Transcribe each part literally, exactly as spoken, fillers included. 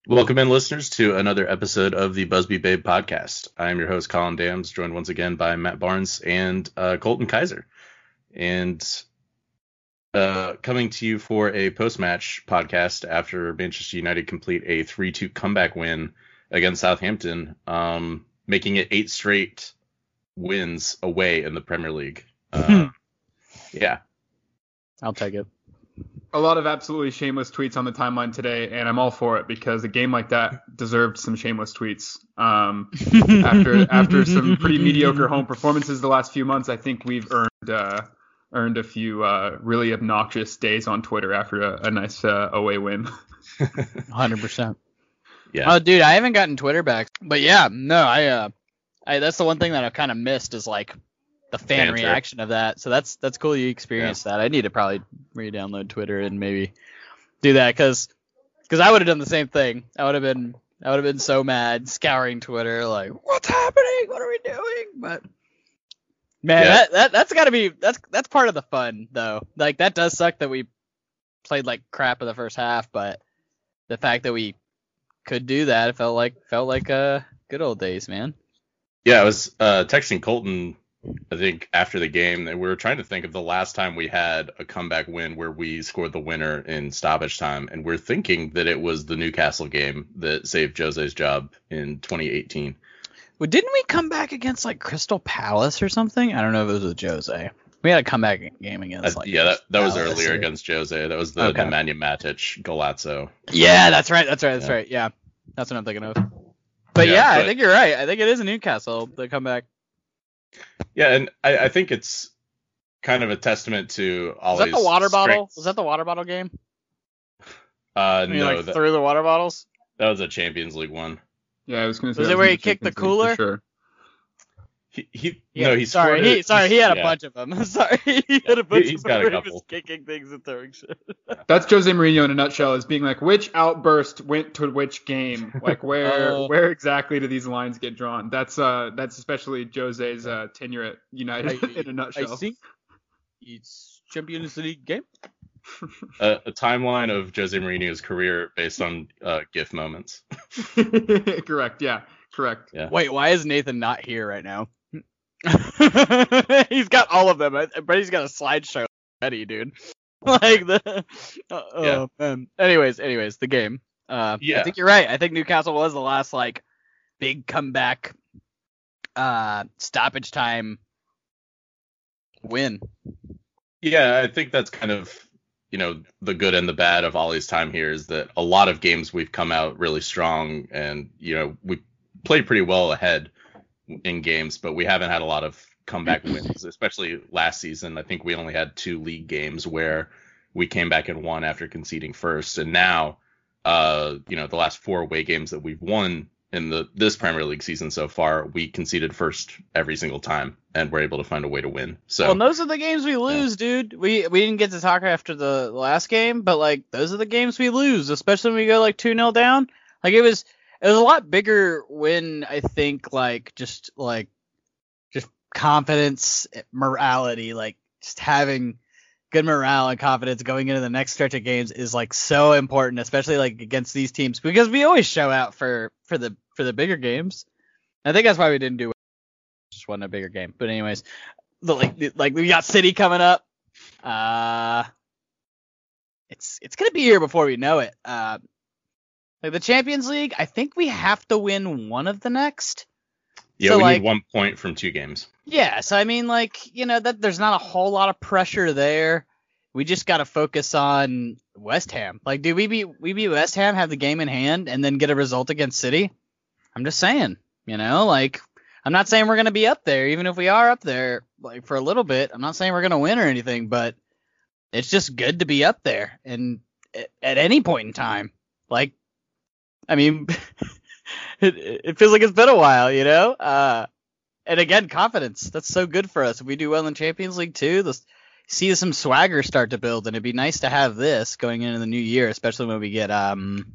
Welcome in, listeners, to another episode of the Busby Babe podcast. I am your host, Colin Dams, joined once again by Matt Barnes and uh, Colton Kaiser. And uh, coming to you for a post-match podcast after Manchester United complete a three two comeback win against Southampton, um, making it eight straight wins away in the Premier League. Uh, yeah. I'll take it. A lot of absolutely shameless tweets on the timeline today, and I'm all for it because a game like that deserved some shameless tweets. Um, after after some pretty mediocre home performances the last few months, I think we've earned uh, earned a few uh, really obnoxious days on Twitter after a, a nice uh, away win. one hundred percent. Yeah. Oh, dude, I haven't gotten Twitter back, but yeah, no, I, uh, I that's the one thing that I've kind of missed is like the fan Banter. reaction of that. So that's that's cool you experienced yeah. that. I need to probably re-download Twitter and maybe do that because because I would have done the same thing. I would have been I would have been so mad, scouring Twitter like, what's happening? What are we doing? But man, yeah. that, that that's got to be that's that's part of the fun though. Like that does suck that we played like crap in the first half, but the fact that we could do that, it felt like felt like uh good old days, man. Yeah, I was uh, texting Colton, I think, after the game, that we were trying to think of the last time we had a comeback win where we scored the winner in stoppage time, and we're thinking that it was the Newcastle game that saved Jose's job in twenty eighteen. Well, didn't we come back against like Crystal Palace or something? I don't know if it was with Jose. We had a comeback game against like uh, yeah, that, that was Palace earlier or... against Jose. That was the okay. Nemanja Matic Golazzo. Yeah, that's right. That's right. That's yeah. right. Yeah, that's what I'm thinking of. But yeah, yeah but... I think you're right. I think it is a Newcastle the comeback. Yeah, and I, I think it's kind of a testament to Ollie's. Was that the water strength. bottle? Was that the water bottle game? Uh, I mean, no, like that, threw the water bottles. that was a Champions League one. Yeah, I was going to say. Was it where he kicked the cooler? Sure. He, he Yeah, no, he sorry, scored he it. sorry, he had a yeah. bunch of them. Sorry, he had a bunch He's of got them a where he couple. was kicking things and throwing shit. That's Jose Mourinho in a nutshell, is being like, which outburst went to which game? Like, where Uh, where exactly do these lines get drawn? That's uh that's especially Jose's uh, tenure at United I, in a nutshell. I think it's Champions League game. a, a timeline of Jose Mourinho's career based on uh, GIF moments. Correct. Yeah. Correct. Yeah. Wait, why is Nathan not here right now? He's got all of them. I bet he's got a slideshow ready, dude. Like the. Uh, Yeah. Oh man. Anyways, anyways, the game. Uh, Yeah. I think you're right. I think Newcastle was the last like big comeback, uh, stoppage time win. Yeah, I think that's kind of, you know, the good and the bad of Ollie's time here is that a lot of games we've come out really strong and, you know, we played pretty well ahead in games, but we haven't had a lot of comeback wins, especially last season. I think we only had two league games where we came back and won after conceding first. And now, uh, you know, the last four away games that we've won in the this Premier League season so far, we conceded first every single time and we're able to find a way to win. So well, those are the games we lose, yeah. dude. We we didn't get to talk after the last game, but like those are the games we lose, especially when we go like two nil down. Like it was it was a lot bigger win, I think, like just like just confidence, morality, like just having good morale and confidence going into the next stretch of games is like so important, especially like against these teams, because we always show out for for the for the bigger games. I think that's why we didn't do it. Just wasn't a bigger game. But anyways, the, like like we got City coming up. Uh, it's it's gonna be here before we know it. Uh, like the Champions League, I think we have to win one of the next. Yeah, so we like, need one point from two games. Yeah, so I mean, like, you know, that there's not a whole lot of pressure there. We just got to focus on West Ham. Like, do we beat we beat West Ham, have the game in hand, and then get a result against City? I'm just saying, you know, like, I'm not saying we're gonna be up there, even if we are up there, like for a little bit. I'm not saying we're gonna win or anything, but it's just good to be up there, and at any point in time, like, I mean. It, it feels like it's been a while, you know? Uh, and again, confidence. That's so good for us. If we do well in Champions League too, let's see some swagger start to build, and it'd be nice to have this going into the new year, especially when we get, um,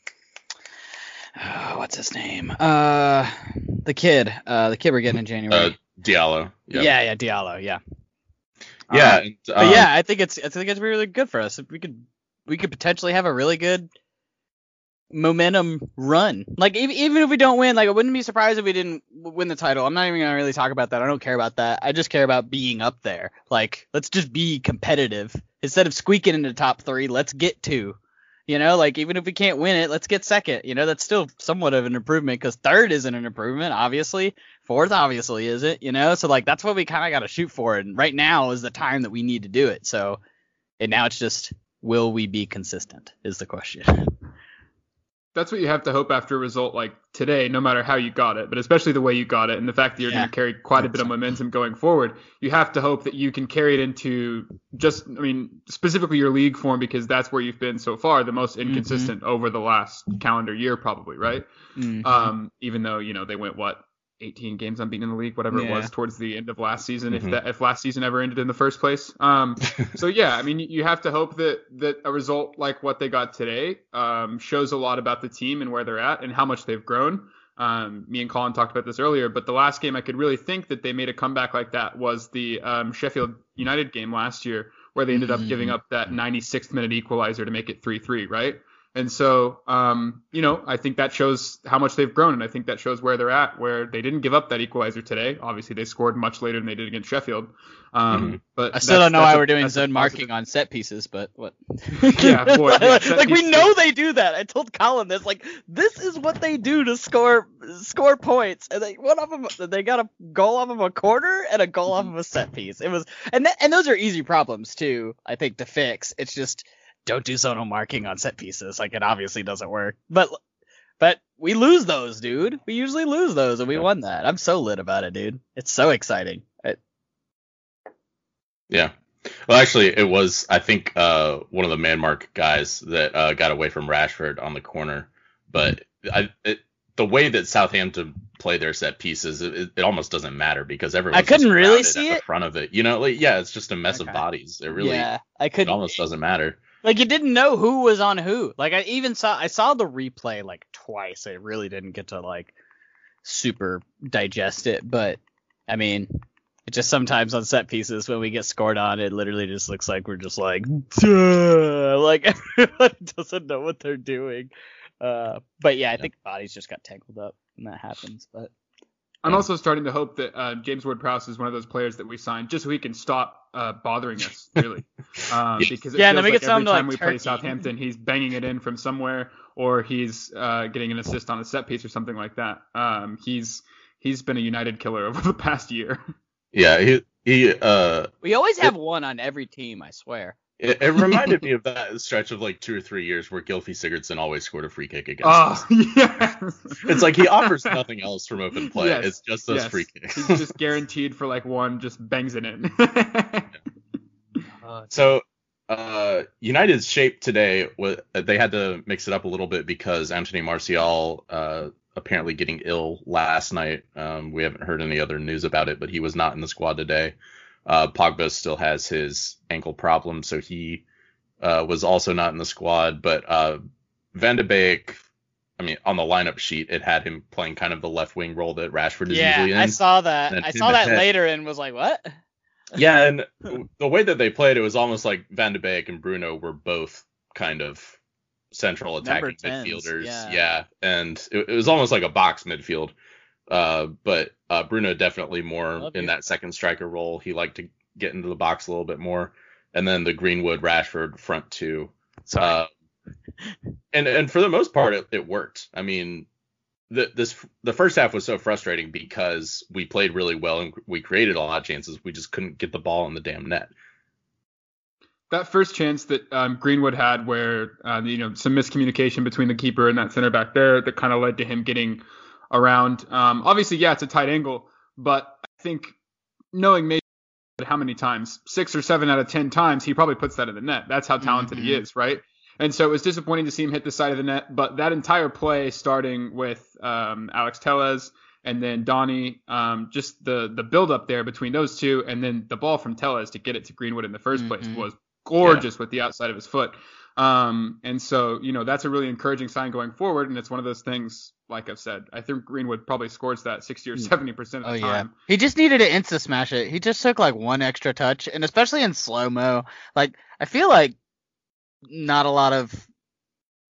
oh, what's his name? Uh, the kid. Uh, the kid we're getting in January. Uh, Diallo. Yep. Yeah, yeah, Diallo, yeah. Yeah. Um, and, but um, yeah, I think it's I think it's really good for us. If we could we could potentially have a really good momentum run. Like even even if we don't win, like I wouldn't be surprised if we didn't win the title. I'm not even gonna really talk about that. I don't care about that. I just care about being up there. Like let's just be competitive instead of squeaking into top three. Let's get two. You know, like even if we can't win it, let's get second. You know, that's still somewhat of an improvement because third isn't an improvement, obviously. Fourth obviously isn't. You know, so like that's what we kind of got to shoot for. And right now is the time that we need to do it. So, and now it's just, will we be consistent? Is the question. That's what you have to hope after a result like today, no matter how you got it, but especially the way you got it and the fact that you're yeah. going to carry quite a bit of momentum going forward. You have to hope that you can carry it into just, I mean, specifically your league form, because that's where you've been so far, the most inconsistent mm-hmm. over the last calendar year, probably, right? Mm-hmm. Um, even though, you know, they went, what, eighteen games unbeaten in the league, whatever yeah. it was towards the end of last season, mm-hmm. if that if last season ever ended in the first place. Um, so yeah, I mean, you have to hope that that a result like what they got today um, shows a lot about the team and where they're at and how much they've grown. Um, me and Colin talked about this earlier, but the last game I could really think that they made a comeback like that was the um, Sheffield United game last year, where they ended mm-hmm. up giving up that ninety-sixth minute equalizer to make it three three, right? And so, um, you know, I think that shows how much they've grown, and I think that shows where they're at, where they didn't give up that equalizer today. Obviously, they scored much later than they did against Sheffield. Um, mm-hmm. But I still don't know why we're doing zone marking on set pieces, but what? yeah, boy, yeah, like we know they do that. I told Colin this, like this is what they do to score score points, and they one of them they got a goal off of a corner and a goal off of a set piece. It was, and th- and those are easy problems too, I think, to fix. It's just, don't do zonal marking on set pieces. Like, it obviously doesn't work. But but we lose those, dude. We usually lose those, and we won that. I'm so lit about it, dude. It's so exciting. It... Yeah. Well, actually, it was, I think, uh, one of the man mark guys that uh, got away from Rashford on the corner. But I, it, the way that Southampton play their set pieces, it, it almost doesn't matter because everyone's I couldn't really see at it the front of it. You know, like, yeah, it's just a mess okay. of bodies. It really, yeah, I couldn't, it almost doesn't matter. Like, you didn't know who was on who. Like, I even saw, I saw the replay, like, twice. I really didn't get to, like, super digest it. But, I mean, it just sometimes on set pieces, when we get scored on, it literally just looks like we're just like, duh! Like, everybody doesn't know what they're doing. Uh, but, yeah, I yeah. think bodies just got tangled up when that happens. But I'm also starting to hope that uh, James Ward-Prowse is one of those players that we signed just so he can stop uh, bothering us, really. Um, because it yeah, feels like every time like we turkey. play Southampton, he's banging it in from somewhere, or he's uh, getting an assist on a set piece or something like that. Um, he's he's been a United killer over the past year. Yeah, he he. Uh, we always have it, one on every team, I swear. It, it reminded me of that stretch of like two or three years where Gylfi Sigurdsson always scored a free kick against oh, us. Yeah. It's like he offers nothing else from open play. Yes, it's just those yes. free kicks. He's just guaranteed for like one, just bangs it in. So uh, United's shape today, was, they had to mix it up a little bit because Anthony Martial uh, apparently getting ill last night. Um, we haven't heard any other news about it, but he was not in the squad today. Uh, Pogba still has his ankle problem, so he uh, was also not in the squad. But uh, Van de Beek, I mean, on the lineup sheet, it had him playing kind of the left wing role that Rashford is yeah, usually in. I saw that. I saw that ahead. later and was like, what? Yeah, and the way that they played, it was almost like Van de Beek and Bruno were both kind of central attacking midfielders. Yeah. yeah, and it, it was almost like a box midfield. Uh, but uh, Bruno definitely more Love in you. that second striker role. He liked to get into the box a little bit more. And then the Greenwood, Rashford front two. Uh, and and for the most part, it, it worked. I mean, the this the first half was so frustrating because we played really well and we created a lot of chances. We just couldn't get the ball in the damn net. That first chance that um, Greenwood had, where uh, you know some miscommunication between the keeper and that center back there, that kind of led to him getting around. Um, obviously, yeah, it's a tight angle, but I think knowing maybe how many times, six or seven out of ten times, he probably puts that in the net. That's how talented mm-hmm. he is, right? And so it was disappointing to see him hit the side of the net, but that entire play, starting with um, Alex Telles and then Donny, um, just the the build up there between those two, and then the ball from Telles to get it to Greenwood in the first mm-hmm. place was gorgeous yeah. with the outside of his foot. Um, and so, you know, that's a really encouraging sign going forward. And it's one of those things, like I've said, I think Greenwood probably scores that sixty or seventy percent of the oh, time. Yeah. He just needed to insta smash it. He just took like one extra touch, and especially in slow mo, like I feel like not a lot of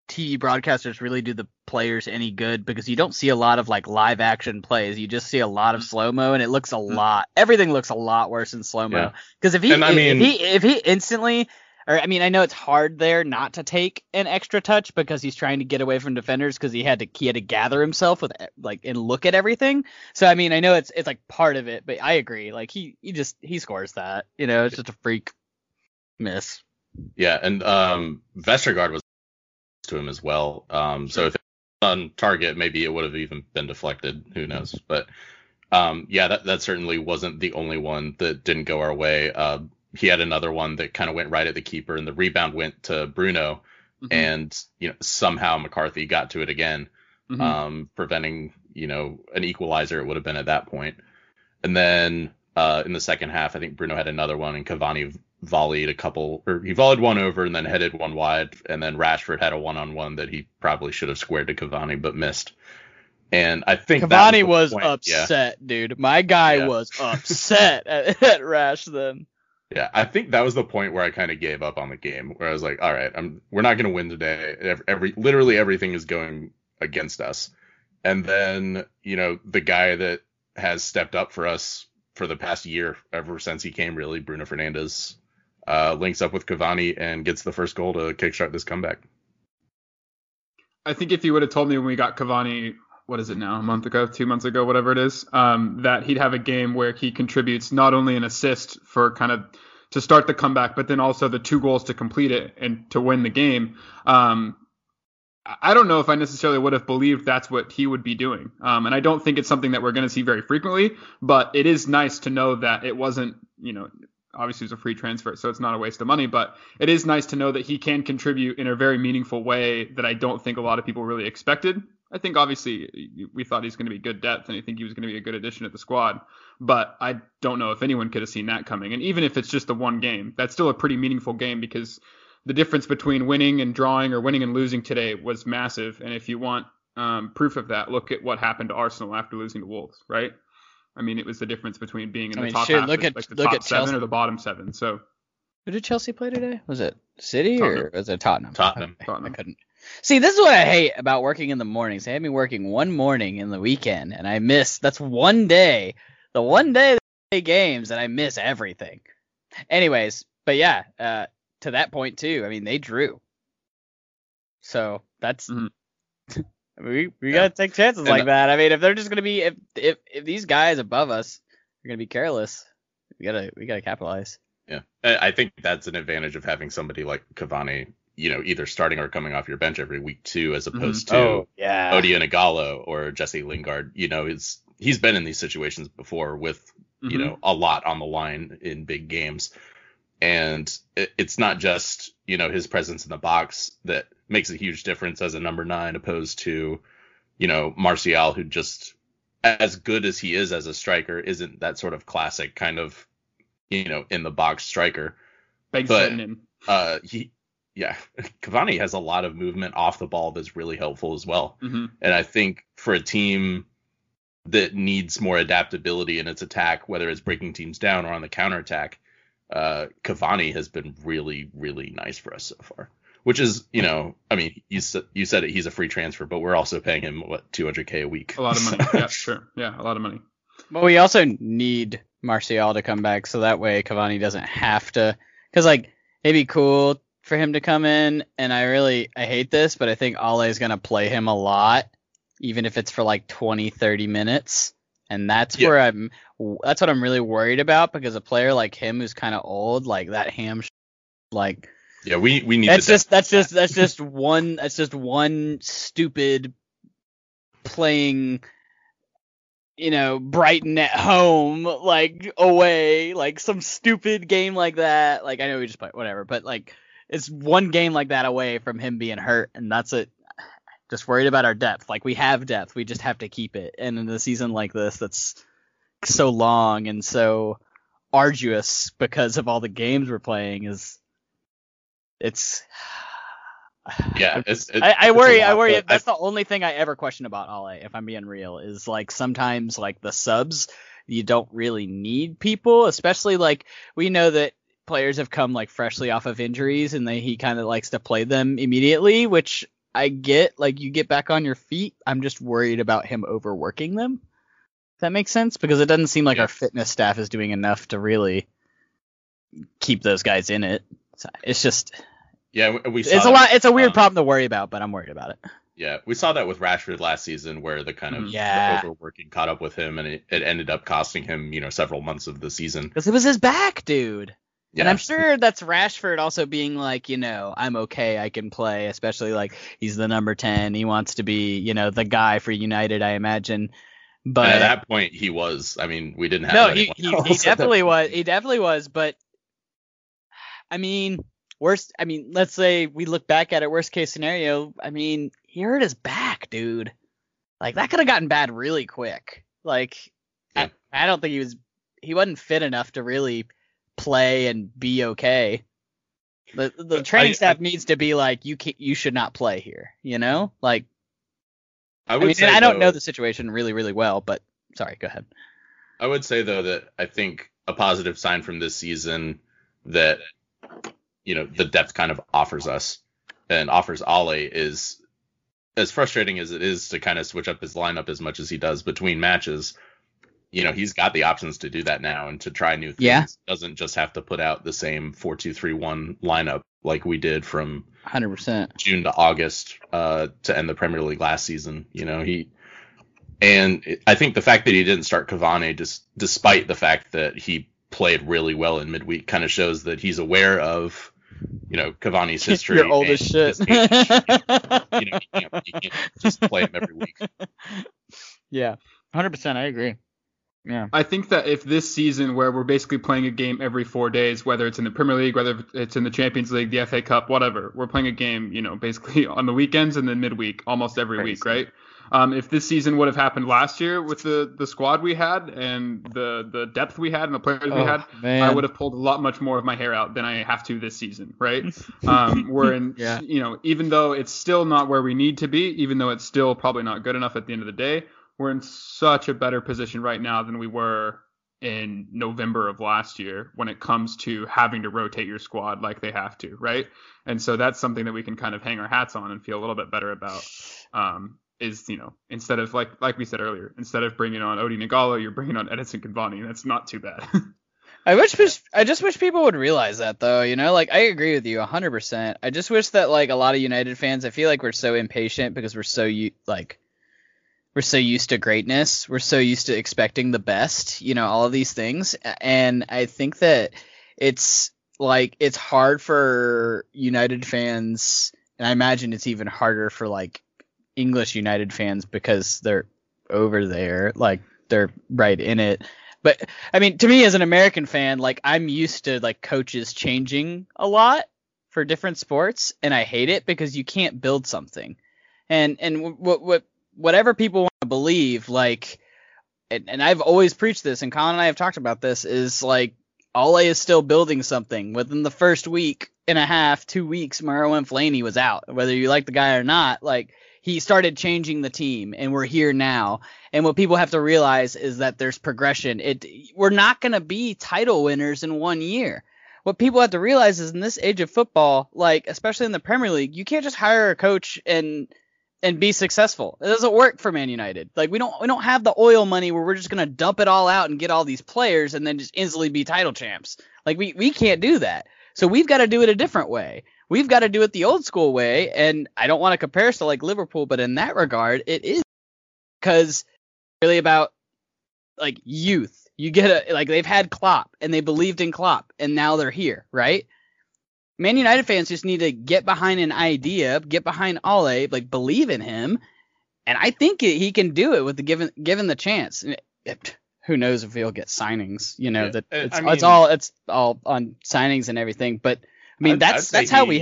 T V broadcasters really do the players any good because you don't see a lot of like live action plays. You just see a lot of slow mo, and it looks a lot. Everything looks a lot worse in slow mo. Because if he, And I if, mean- if he, if he instantly, or I mean, I know it's hard there not to take an extra touch because he's trying to get away from defenders because he had to he had to gather himself with like and look at everything. So I mean, I know it's it's like part of it, but I agree. Like he he just he scores that. You know, it's just a freak miss. Yeah, and um, Vestergaard was to him as well. Um, so if it was on target, maybe it would have even been deflected. Who knows? But um, yeah, that, that certainly wasn't the only one that didn't go our way. Uh, he had another one that kind of went right at the keeper, and the rebound went to Bruno, mm-hmm. and you know somehow McCarthy got to it again, mm-hmm. um, preventing you know an equalizer. It would have been at that point. And then uh, in the second half, I think Bruno had another one, and Cavani volleyed a couple, or he volleyed one over and then headed one wide, and then Rashford had a one-on-one that he probably should have squared to Cavani but missed. And I think Cavani was, was upset, yeah. dude. My guy yeah. was upset at, at Rash then. Yeah, I think that was the point where I kind of gave up on the game, where I was like, all right, I'm we're not going to win today. Every, every literally everything is going against us. And then, you know, the guy that has stepped up for us for the past year, ever since he came, really, Bruno Fernandes, Uh, links up with Cavani and gets the first goal to kickstart this comeback. I think if you would have told me when we got Cavani, what is it now, a month ago, two months ago, whatever it is, um, that he'd have a game where he contributes not only an assist for kind of to start the comeback, but then also the two goals to complete it and to win the game. Um, I don't know if I necessarily would have believed that's what he would be doing. Um, and I don't think it's something that we're going to see very frequently, but it is nice to know that it wasn't, you know, obviously it's a free transfer, so it's not a waste of money, but it is nice to know that he can contribute in a very meaningful way that I don't think a lot of people really expected. I think obviously we thought he's going to be good depth, and I think he was going to be a good addition to the squad, but I don't know if anyone could have seen that coming. And even if it's just the one game, that's still a pretty meaningful game because the difference between winning and drawing or winning and losing today was massive. And if you want um, proof of that, look at what happened to Arsenal after losing to Wolves, right? I mean, it was the difference between being in I the mean, top shit, half, look at, like the look top at seven Chelsea. or the bottom seven. So, who did Chelsea play today? Was it City Tottenham. or was it Tottenham? Tottenham. I, Tottenham. I couldn't. See, this is what I hate about working in the mornings. They had me working one morning in the weekend, and I miss. That's one day, the one day they play games, and I miss everything. Anyways, but yeah, uh, to that point too. I mean, they drew. So that's. Mm-hmm. We we yeah. gotta take chances and like that. I mean, if they're just gonna be if if if these guys above us are gonna be careless, we gotta we gotta capitalize. Yeah, I think that's an advantage of having somebody like Cavani, you know, either starting or coming off your bench every week too, as opposed mm-hmm. to oh, yeah. Odion Ighalo or Jesse Lingard. You know, it's he's been in these situations before with mm-hmm. you know a lot on the line in big games, and it, it's not just you know his presence in the box that makes a huge difference as a number nine opposed to, you know, Martial, who just, as good as he is as a striker, isn't that sort of classic kind of, you know, in the box striker. Big but uh, he, yeah, Cavani has a lot of movement off the ball that's really helpful as well. Mm-hmm. And I think for a team that needs more adaptability in its attack, whether it's breaking teams down or on the counterattack, uh, Cavani has been really, really nice for us so far. Which is, you know, I mean, you said you said it, he's a free transfer, but we're also paying him what two hundred K a week. A lot of money. Yeah, sure. Yeah, a lot of money. But we also need Martial to come back, so that way Cavani doesn't have to. Because like it'd be cool for him to come in, and I really I hate this, but I think Ole is gonna play him a lot, even if it's for like twenty, thirty minutes, and that's yeah. where I'm. That's what I'm really worried about because a player like him who's kind of old, like that ham, like. Yeah, we, we need that's to just that's just that's just one that's just one stupid playing, you know, Brighton at home, like away, like some stupid game like that. Like I know we just play whatever, but like it's one game like that away from him being hurt, and that's it. Just worried about our depth. Like we have depth, we just have to keep it. And in a season like this, that's so long and so arduous because of all the games we're playing, is. It's yeah. It's, it's, I, I worry. lot, I worry. That's I, the only thing I ever question about Ole, if I'm being real, is like sometimes like the subs, you don't really need people, especially like we know that players have come like freshly off of injuries and they, he kind of likes to play them immediately, which I get like you get back on your feet. I'm just worried about him overworking them. If that makes sense, because it doesn't seem like Yeah. our fitness staff is doing enough to really keep those guys in it. So it's just Yeah, we, we saw it's a that, lot. It's a weird um, problem to worry about, but I'm worried about it. Yeah, we saw that with Rashford last season, where the kind of Mhm. Yeah. the overworking caught up with him, and it, it ended up costing him, you know, several months of the season. Because it was his back, dude. Yeah, And I'm sure that's Rashford also being like, you know, I'm okay, I can play, especially like he's the number ten. He wants to be, you know, the guy for United, I imagine. But and at that point, he was. I mean, we didn't have no, he anyone he, else he at that definitely point. was. He definitely was. But I mean, worst. I mean, let's say we look back at it. Worst case scenario. I mean, he hurt his back, dude. Like that could have gotten bad really quick. Like Yeah. I, I don't think he was. He wasn't fit enough to really play and be okay. The the But training I- staff I- needs to be like, you can you should not play here. You know, like I I, would mean, say and I don't though- know the situation really really well, but sorry, go ahead. I would say though that I think a positive sign from this season that, you know, the depth kind of offers us and offers Ale is, as frustrating as it is to kind of switch up his lineup as much as he does between matches. You know, he's got the options to do that now and to try new things. Yeah. Doesn't just have to put out the same four two three one lineup like we did from one hundred percent. June to August uh, to end the Premier League last season. You know, he and it, I think the fact that he didn't start Cavani, just despite the fact that he played really well in midweek, kind of shows that he's aware of, you know, Cavani's history. You're old as and shit. his age. You know, he can't, he can't just play him every week. Yeah, one hundred percent. I agree. Yeah. I think that if this season, where we're basically playing a game every four days, whether it's in the Premier League, whether it's in the Champions League, the F A Cup, whatever, we're playing a game, you know, basically on the weekends and then midweek, almost every Crazy. week, right? Um, if this season would have happened last year with the, the squad we had and the, the depth we had and the players we Oh, had, man. I would have pulled a lot much more of my hair out than I have to this season, right? Um, we're in, Yeah. you know, even though it's still not where we need to be, even though it's still probably not good enough at the end of the day, we're in such a better position right now than we were in November of last year when it comes to having to rotate your squad like they have to, right? And so that's something that we can kind of hang our hats on and feel a little bit better about. Um, is, you know, instead of like like we said earlier, instead of bringing on Odi Nagalo, you're bringing on Edinson Cavani. That's not too bad. I wish, I just wish people would realize that, though. You know, like I agree with you one hundred percent. I just wish that like a lot of United fans, I feel like we're so impatient because we're so u- like we're so used to greatness. We're so used to expecting the best. You know, all of these things, and I think that it's like it's hard for United fans, and I imagine it's even harder for like English United fans because they're over there, like they're right in it. But I mean, to me as an American fan, like I'm used to like coaches changing a lot for different sports, and I hate it because you can't build something. And and what what whatever people want to believe, like, and, and I've always preached this, and Colin and I have talked about this, is like Ole is still building something. Within the first week and a half, two weeks, Marouane Fellaini was out. Whether you like the guy or not, like he started changing the team, and we're here now. And what people have to realize is that there's progression. It we're not going to be title winners in one year. What people have to realize is in this age of football, like especially in the Premier League, you can't just hire a coach and and be successful. It doesn't work for Man United. Like we don't we don't have the oil money where we're just going to dump it all out and get all these players and then just instantly be title champs. Like we we can't do that. So we've got to do it a different way. We've got to do it the old school way, and I don't want to compare us to like Liverpool, but in that regard, it is because it's really about like youth. You get a like they've had Klopp and they believed in Klopp, and now they're here, right? Man United fans just need to get behind an idea, get behind Ole, like believe in him, and I think it, he can do it with the given given the chance. It, it, who knows if he'll get signings? You know Yeah, that it's, I mean- it's all it's all on signings and everything, but. I mean, I'd- that's I'd say that's how he-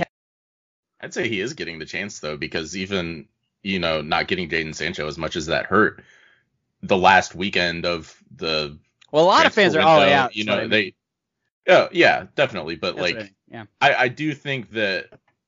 we. Ha- I'd say he is getting the chance though, because even, you know, not getting Jadon Sancho, as much as that hurt, the last weekend of the well, a lot of fans transfer are all window, out. You that's what know, I mean. they, yeah, yeah, definitely. But That's like, what I mean, yeah, I, I do think that,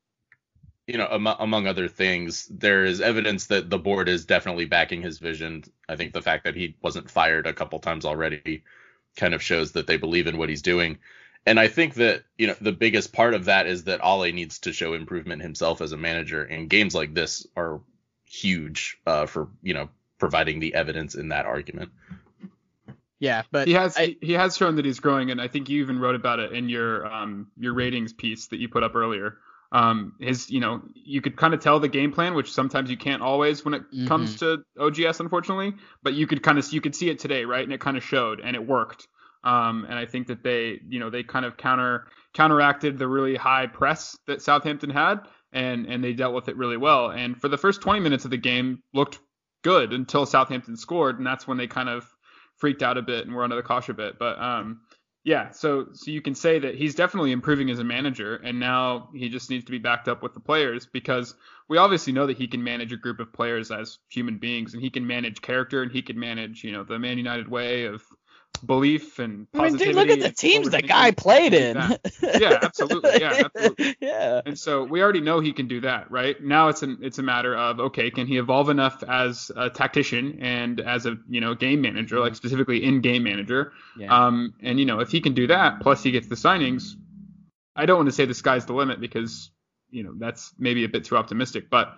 you know, among, among other things, there is evidence that the board is definitely backing his vision. I think the fact that he wasn't fired a couple times already kind of shows that they believe in what he's doing. And I think that, you know, the biggest part of that is that Ole needs to show improvement himself as a manager, and games like this are huge uh, for, you know, providing the evidence in that argument. Yeah, but he has I, he has shown that he's growing, and I think you even wrote about it in your um your ratings piece that you put up earlier. Um, his, you know, you could kind of tell the game plan, which sometimes you can't always when it mm-hmm. comes to O G S, unfortunately. But you could kind of you could see it today, right? And it kind of showed, and it worked. Um, and I think that they, you know, they kind of counter counteracted the really high press that Southampton had, and and they dealt with it really well. And for the first twenty minutes of the game, looked good until Southampton scored, and that's when they kind of freaked out a bit and were under the cosh a bit. But um, yeah, so so you can say that he's definitely improving as a manager, and now he just needs to be backed up with the players, because we obviously know that he can manage a group of players as human beings, and he can manage character, and he can manage, you know, the Man United way of belief and positivity. I mean, dude, look at the teams the guy played in. Yeah, absolutely. Yeah, absolutely. Yeah. And so we already know he can do that, right? Now it's an it's a matter of, okay, can he evolve enough as a tactician and as a, you know, game manager, like specifically in-game manager? Yeah. Um, and you know, if he can do that, plus he gets the signings, I don't want to say the sky's the limit, because, you know, that's maybe a bit too optimistic, but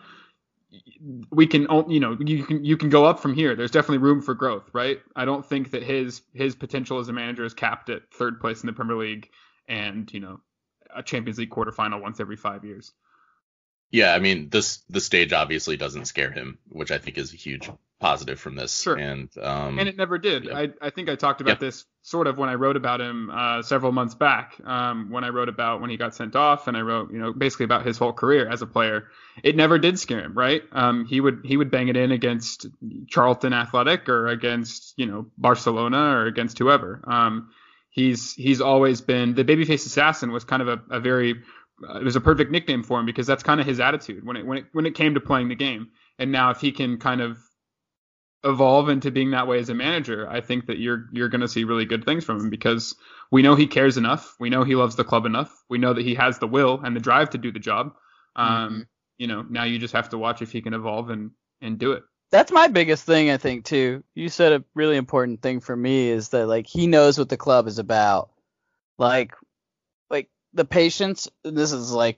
we can, you know, you can you can go up from here. There's definitely room for growth, right? I don't think that his his potential as a manager is capped at third place in the Premier League and, you know, a Champions League quarterfinal once every five years. Yeah, I mean, this the stage obviously doesn't scare him, which I think is a huge positive from this. Sure. And um, and it never did. Yeah. I I think I talked about Yeah. this sort of when I wrote about him uh, several months back, um, when I wrote about when he got sent off, and I wrote, you know, basically about his whole career as a player. It never did scare him, right? Um, he would he would bang it in against Charlton Athletic or against, you know, Barcelona or against whoever. Um, he's he's always been the babyface assassin. Was kind of a, a very uh, it was a perfect nickname for him, because that's kind of his attitude when it when it when it came to playing the game. And now if he can kind of evolve into being that way as a manager, I think that you're you're going to see really good things from him, because we know he cares enough. We know he loves the club enough. We know that he has the will and the drive to do the job. Um, Mm-hmm. You know, now you just have to watch if he can evolve and, and do it. That's my biggest thing, I think, too. You said a really important thing for me is that, like, he knows what the club is about. Like, like the patience. This is like,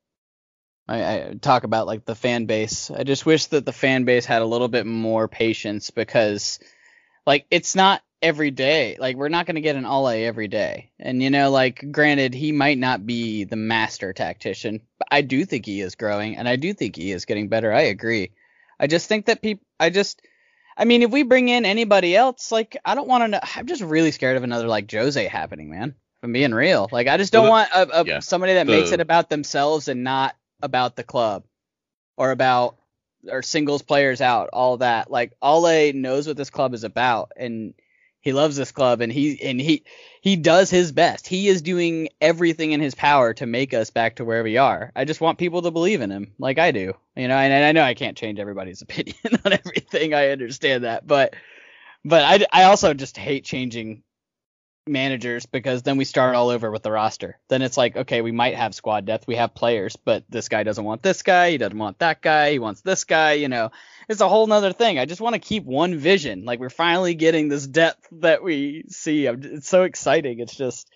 I, I talk about like the fan base. I just wish that the fan base had a little bit more patience, because, like, it's not every day. Like, we're not going to get an Ole every day. And, you know, like, granted, he might not be the master tactician, but I do think he is growing, and I do think he is getting better. I agree. I just think that people, I just, I mean, if we bring in anybody else, like, I don't want to know. I'm just really scared of another, like, Jose happening, man. If I'm being real. Like, I just don't Well, want a, a, yeah. somebody that The- makes it about themselves and not about the club or about, or singles players out, all that. Like, Ole knows what this club is about, and he loves this club, and he and he he does his best. He is doing everything in his power to make us back to where we are. I just want people to believe in him, like I do, you know. And, and I know I can't change everybody's opinion on everything. I understand that, but but I, I also just hate changing managers, because then we start all over with the roster. Then it's like, okay, we might have squad depth, we have players, but this guy doesn't want this guy, he doesn't want that guy, he wants this guy, you know. It's a whole nother thing. I just want to keep one vision. Like, we're finally getting this depth that we see. I'm, it's so exciting. It's just,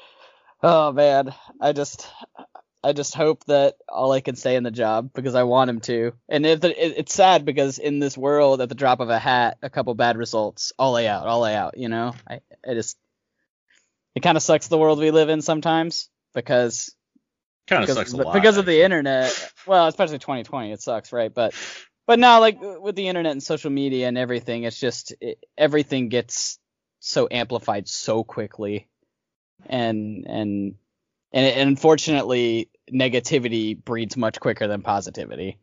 oh man, I just I just hope that Ole can stay in the job, because I want him to. And if it, it's sad, because in this world, at the drop of a hat, a couple bad results, Ole out, Ole out, you know. I, I just It kind of sucks the world we live in sometimes, because kind of because, sucks a lot. because of the actually. internet. Well, especially twenty twenty, it sucks, right? But but now, like, with the internet and social media and everything, it's just it, everything gets so amplified so quickly, and and and, and unfortunately, negativity breeds much quicker than positivity.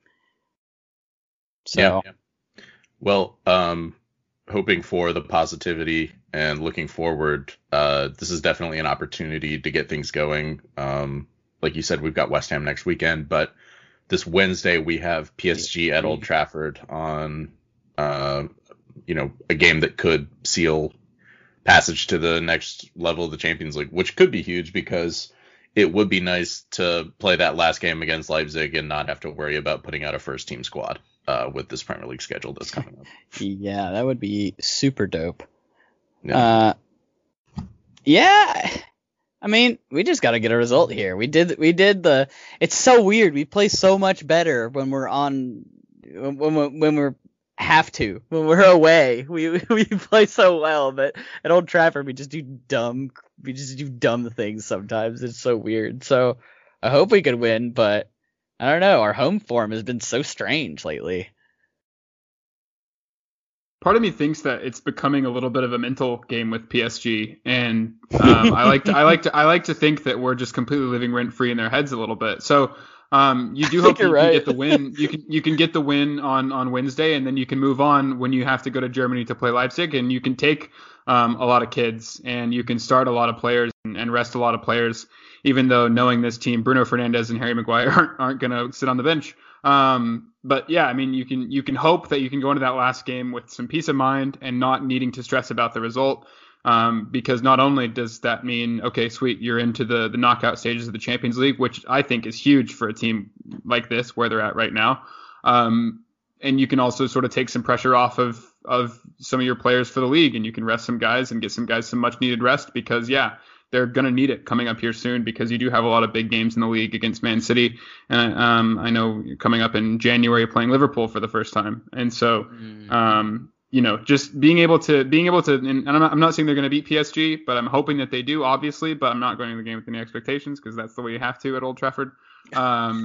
So Yeah, yeah. Well, um, hoping for the positivity and looking forward, uh, this is definitely an opportunity to get things going. Um, like you said, we've got West Ham next weekend, but this Wednesday we have P S G at Old Trafford on, uh, you know, a game that could seal passage to the next level of the Champions League, which could be huge, because it would be nice to play that last game against Leipzig and not have to worry about putting out a first team squad uh, with this Premier League schedule that's coming up. yeah, that would be super dope. Yeah. Uh, yeah. I mean, we just got to get a result here. We did we did the. It's so weird. We play so much better when we're on when when, when we're have to when we're away. We we play so well, but at Old Trafford we just do dumb we just do dumb things sometimes. It's so weird. So I hope we could win, but I don't know. Our home form has been so strange lately. Part of me thinks that it's becoming a little bit of a mental game with P S G, and um, I like to, I like to I like to think that we're just completely living rent free in their heads a little bit. So um, you do hope you right. can get the win. You can you can get the win on, on Wednesday, and then you can move on when you have to go to Germany to play Leipzig, and you can take um, a lot of kids, and you can start a lot of players and, and rest a lot of players. Even though knowing this team, Bruno Fernandes and Harry Maguire aren't aren't going to sit on the bench. Um, but yeah, I mean, you can you can hope that you can go into that last game with some peace of mind and not needing to stress about the result. Um, because not only does that mean, okay, sweet, you're into the, the knockout stages of the Champions League, which I think is huge for a team like this, where they're at right now. Um, and you can also sort of take some pressure off of, of some of your players for the league, and you can rest some guys and get some guys some much needed rest because, yeah, they're going to need it coming up here soon because you do have a lot of big games in the league against Man City. And um, I know you're coming up in January playing Liverpool for the first time. And so, um, you know, just being able to being able to and I'm not, I'm not saying they're going to beat P S G, but I'm hoping that they do, obviously. But I'm not going to the game with any expectations because that's the way you have to at Old Trafford. Um,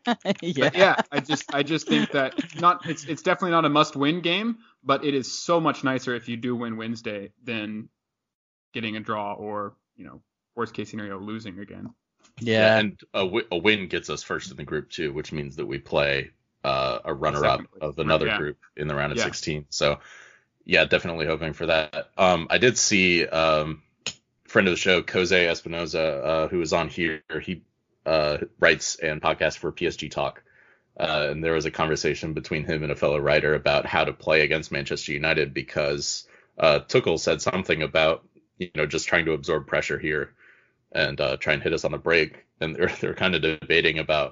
yeah. yeah, I just I just think that not it's it's definitely not a must win game, but it is so much nicer if you do win Wednesday than getting a draw or, you know, worst case scenario, losing again. Yeah, yeah and a, w- a win gets us first in the group too, which means that we play uh, a runner-up of another yeah. group in the round of yeah. sixteen. So, yeah, definitely hoping for that. Um, I did see um, friend of the show, Jose Espinoza, uh, who was on here. He uh, writes and podcasts for P S G Talk. Uh, and there was a conversation between him and a fellow writer about how to play against Manchester United because uh, Tuchel said something about, you know, just trying to absorb pressure here and uh, try and hit us on the break. And they're, they're kind of debating about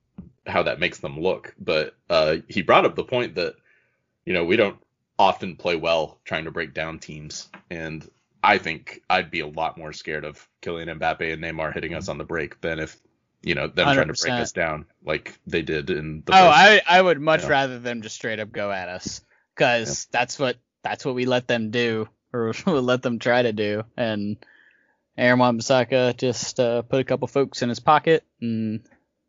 how that makes them look. But uh, he brought up the point that, you know, we don't often play well trying to break down teams. And I think I'd be a lot more scared of Kylian Mbappe and Neymar hitting us on the break than if, you know, them one hundred percent trying to break us down like they did in the Oh, first, I I would much you know. rather them just straight up go at us because yeah. that's what that's what we let them do. Or we'll let them try to do. And Aaron Wan-Bissaka just uh, put a couple folks in his pocket, and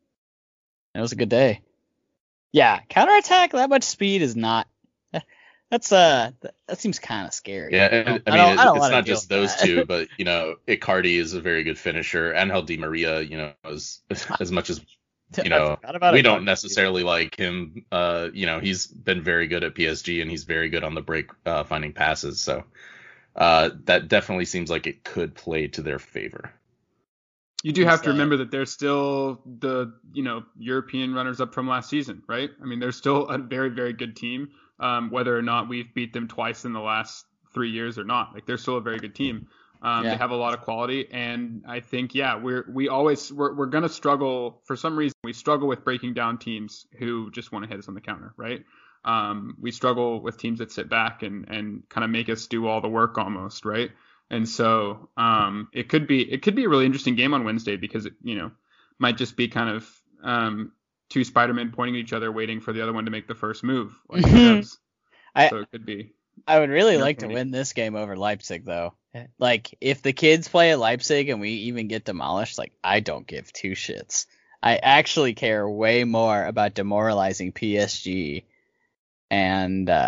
it was a good day. Yeah, counterattack, that much speed is not. That's uh, that seems kind of scary. Yeah, and, I, mean, I don't, it, I don't it's not just those that. two, but you know, Icardi is a very good finisher. Angel Di Maria, you know, as as much as you know, we don't necessarily like him. Uh, you know, he's been very good at P S G, and he's very good on the break, uh, finding passes. So uh, that definitely seems like it could play to their favor. You do have to remember that they're still the, you know, European runners-up from last season, right? I mean, they're still a very, very good team, um, whether or not we've beat them twice in the last three years or not. Like, they're still a very good team. Um, yeah. They have a lot of quality, and I think, yeah, we're we always we're we're gonna struggle for some reason. We struggle with breaking down teams who just want to hit us on the counter, right? Um, we struggle with teams that sit back and and kind of make us do all the work almost, right? And so um, it could be it could be a really interesting game on Wednesday because it, you know, might just be kind of um, two Spider-Men pointing at each other, waiting for the other one to make the first move. Like I, so it could be. I would really like to win this game over Leipzig, though. Like, if the kids play at Leipzig and we even get demolished, like, I don't give two shits. I actually care way more about demoralizing P S G and uh,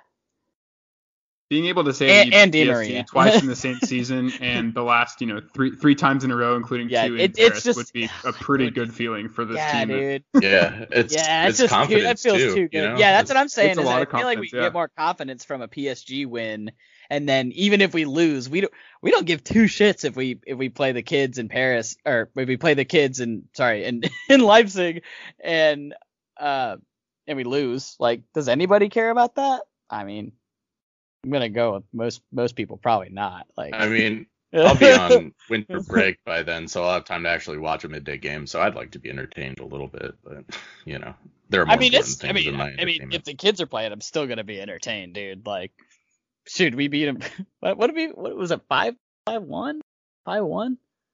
being able to say and, and P S G twice in the same season and the last, you know, three three times in a row, including yeah, two in it, Paris, it's just, would be a pretty good feeling for this yeah, team. Dude. Yeah, it's yeah, it's, it's just too, that feels too, too good. You know? Yeah, that's it's, what I'm saying. Is I feel like we yeah. get more confidence from a P S G win, and then even if we lose, we don't we don't give two shits if we if we play the kids in Paris or if we play the kids in sorry in in Leipzig and uh and we lose. Like, does anybody care about that? I mean, I'm gonna go with most most people probably not. Like, I mean, I'll be on winter break by then, so I'll have time to actually watch a midday game. So I'd like to be entertained a little bit, but you know, there are more I mean, important it's, things I mean, than my I mean, if the kids are playing, I'm still gonna be entertained, dude. Like, shoot, we beat them. What, what did we? What was it? Five, five one, five one.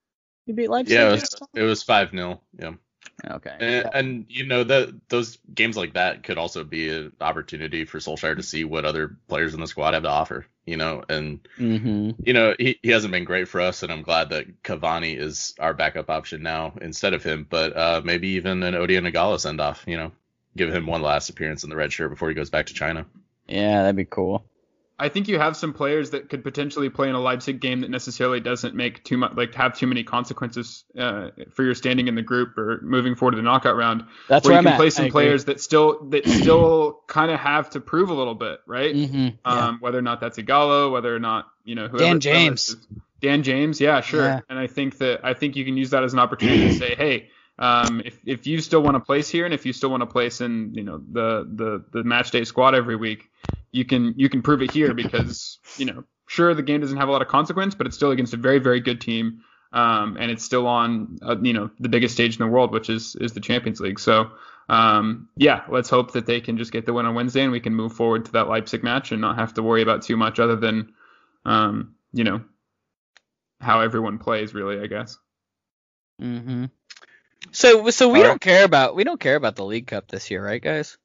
You beat Leipzig? Yeah, it was, it was five nil. Yeah. Okay. And, yeah. and you know that those games like that could also be an opportunity for Solskjaer to see what other players in the squad have to offer. You know, and Mm-hmm. you know he, he hasn't been great for us, and I'm glad that Cavani is our backup option now instead of him. But uh, maybe even an Odion Igalo send off. You know, give him one last appearance in the red shirt before he goes back to China. Yeah, that'd be cool. I think you have some players that could potentially play in a Leipzig game that necessarily doesn't make too much, like have too many consequences uh, for your standing in the group or moving forward to the knockout round. That's where where you I'm can play at. some players that still that still kind of have to prove a little bit, right? Mm-hmm. Yeah. Um, whether or not that's Igalo, whether or not you know whoever. Dan James. whoever Dan James, yeah, sure. Yeah. And I think that I think you can use that as an opportunity to say, hey. Um, if, if you still want to place here and if you still want to place in, you know, the, the, the match day squad every week, you can, you can prove it here because, you know, sure, the game doesn't have a lot of consequence, but it's still against a very, very good team. Um, and it's still on, uh, you know, the biggest stage in the world, which is, is the Champions League. So, um, yeah, let's hope that they can just get the win on Wednesday and we can move forward to that Leipzig match and not have to worry about too much other than, um, you know, how everyone plays really, I guess. Mm-hmm. So, so we All don't right. care about we don't care about the League Cup this year, right, guys?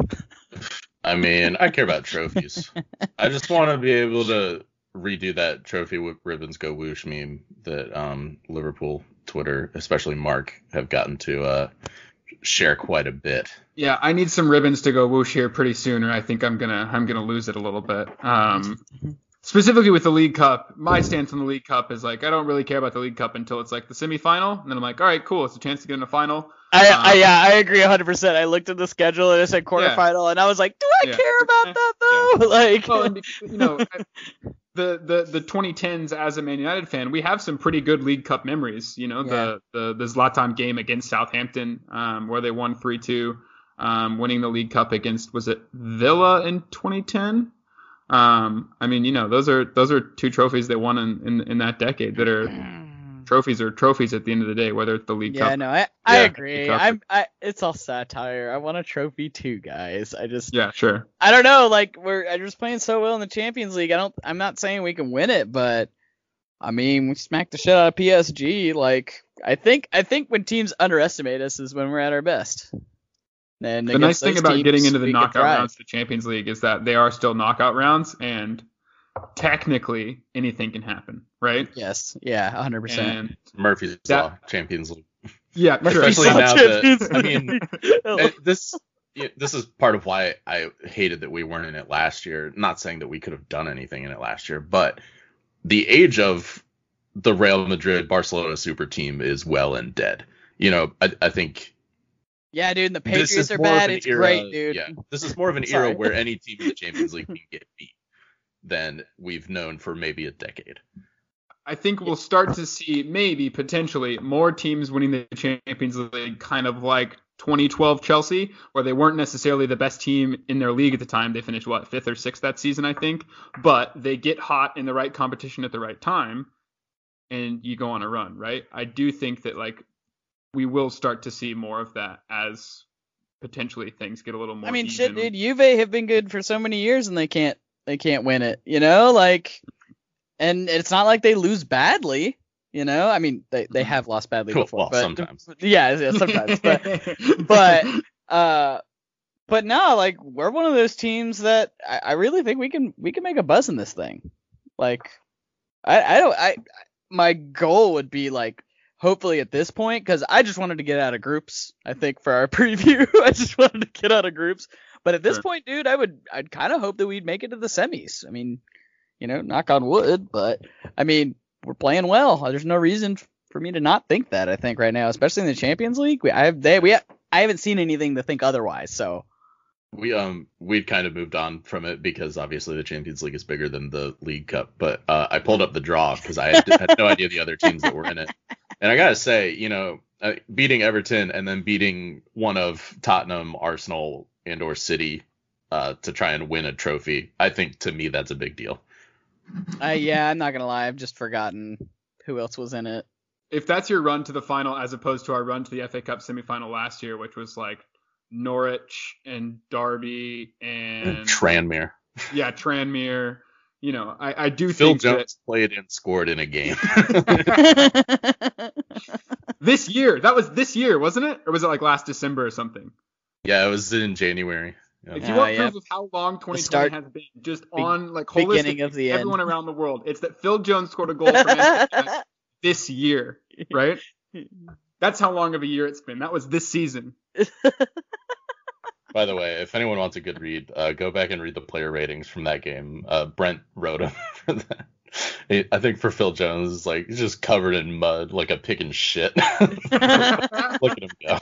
I mean, I care about trophies. I just want to be able to redo that trophy with ribbons go whoosh meme that um, Liverpool Twitter, especially Mark, have gotten to uh, share quite a bit. Yeah, I need some ribbons to go whoosh here pretty soon, or I think I'm gonna I'm gonna lose it a little bit. Um, specifically with the League Cup, my stance on the League Cup is like I don't really care about the League Cup until it's like the semifinal, and then I'm like, all right, cool, it's a chance to get in the final. I, Um, I yeah, I agree one hundred percent. I looked at the schedule and it said quarterfinal, and I was like, do I Yeah. care about that though? Like, Well, and because, you know, the the the twenty tens as a Man United fan, we have some pretty good League Cup memories. You know, the the the Zlatan game against Southampton, um, where they won three two, um, winning the League Cup against was it Villa in twenty ten. Um, I mean, you know, those are those are two trophies they won in, in, in that decade that are trophies or trophies at the end of the day, whether it's the League yeah, Cup. no, I I Yeah, agree. League Cup. I'm I it's all satire. I want a trophy too, guys. I just Yeah, sure. I don't know. Like we're I'm just playing so well in the Champions League. I don't. I'm not saying we can win it, but I mean we smacked the shit out of P S G. Like I think I think when teams underestimate us is when we're at our best. And The nice thing about getting into the we can knockout thrive. rounds of the Champions League is that they are still knockout rounds, and technically anything can happen, right? Yes. Yeah. one hundred percent. And Murphy's That- Law, Champions League. yeah, sure. Especially now that, I mean, mean, And this yeah, this is part of why I hated that we weren't in it last year. Not saying that we could have done anything in it last year, but the age of the Real Madrid Barcelona super team is well and dead. You know, I, I think yeah, dude. And the this Patriots is are more of bad. an It's era- great, dude. Yeah, this is more of an Sorry. era where any team in the Champions League can get beat than we've known for maybe a decade. I think we'll start to see maybe potentially more teams winning the Champions League, kind of like twenty twelve Chelsea, where they weren't necessarily the best team in their league at the time. They finished what fifth or sixth that season, I think, but they get hot in the right competition at the right time, and you go on a run, right? I do think that like we will start to see more of that as potentially things get a little more. I mean, even. shit, dude. Juve have been good for so many years, and they can't they can't win it. You know, like, and it's not like they lose badly. You know, I mean, they, they have lost badly Cool. before. Well, but, sometimes. Yeah, yeah, sometimes. but but uh, but no, like we're one of those teams that I, I really think we can we can make a buzz in this thing. Like, I I don't I my goal would be like hopefully at this point, because I just wanted to get out of groups. I think for our preview, I just wanted to get out of groups. But at this Sure. point, dude, I would I'd kind of hope that we'd make it to the semis. I mean, you know, knock on wood, but I mean. We're playing well. There's no reason for me to not think that. I think right now, especially in the Champions League, we I have they we I haven't seen anything to think otherwise. So We um we kind of moved on from it because obviously the Champions League is bigger than the League Cup. But uh, I pulled up the draw because I had, had no idea the other teams that were in it. And I gotta say, you know, uh, beating Everton and then beating one of Tottenham, Arsenal, and or City uh, to try and win a trophy, I think to me that's a big deal. I yeah, I'm not gonna lie, I've just forgotten who else was in it. If that's your run to the final, as opposed to our run to the F A Cup semifinal last year, which was like Norwich and Derby and Tranmere. yeah, Tranmere, you know, I, I do Phil think Jones played and scored in a game. that this year, that was this year, wasn't it? Or was it like last December or something? Yeah, it was in January. Yeah. If you Uh, want yeah. proof of how long twenty twenty start- has been, just Be- on like beginning holistically, of the end. everyone around the world, it's that Phil Jones scored a goal for Manchester United this year, right? That's how long of a year it's been. That was this season. By the way, if anyone wants a good read, uh, go back and read the player ratings from that game. Uh, Brent wrote them for that. He- I think for Phil Jones, it's like he's just covered in mud, like a pig in shit. Look at him go.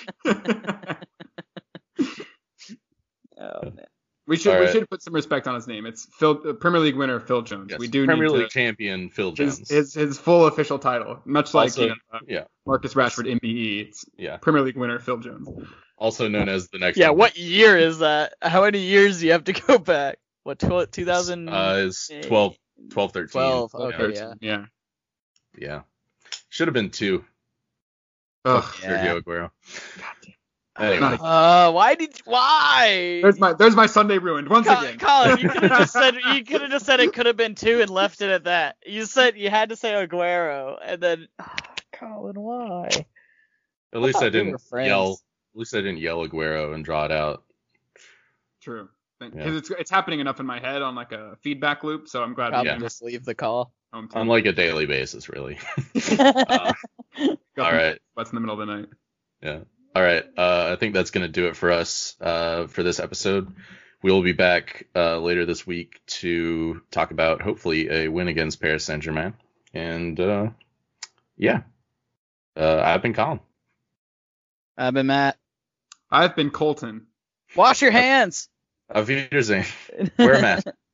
Oh man. We should All we right. should put some respect on his name. It's Phil, uh, Premier League winner Phil Jones. Yes, We do Premier need League to, champion Phil Jones. his, his his full official title, much like Also- you know, uh, yeah, Marcus Rashford M B E. It's yeah. Premier League winner Phil Jones. Also known as the next. Yeah, one. what year is that? How many years do you have to go back? What, two thousand? Uh, is twelve, twelve, thirteen. twelve, Yeah. okay, yeah. Yeah. Yeah. Should have been two. Ugh. Yeah. Sergio Aguero. Goddamn. Anyway, Not Uh, why did why? There's my there's my Sunday ruined once Col- again. Colin, you could have just said you could have just said it could have been two and left it at that. You said you had to say Aguero, and then ah, Colin, why? at least thought I we didn't were friends. yell. At least I didn't yell Aguero and draw it out. True. Because Yeah. it's it's happening enough in my head on like a feedback loop, so I'm glad Probably we Yeah. just leave the call. home team. On like a daily basis, really. uh, Uh, all right. What's in the middle of the night? Yeah. All right. Uh, I think that's going to do it for us uh, for this episode. We will be back uh, later this week to talk about hopefully a win against Paris Saint-Germain. And uh, yeah, uh, I've been Colin. I've been Matt. I've been Colton. Wash your hands. Auf Wiedersehen. Wear a mask.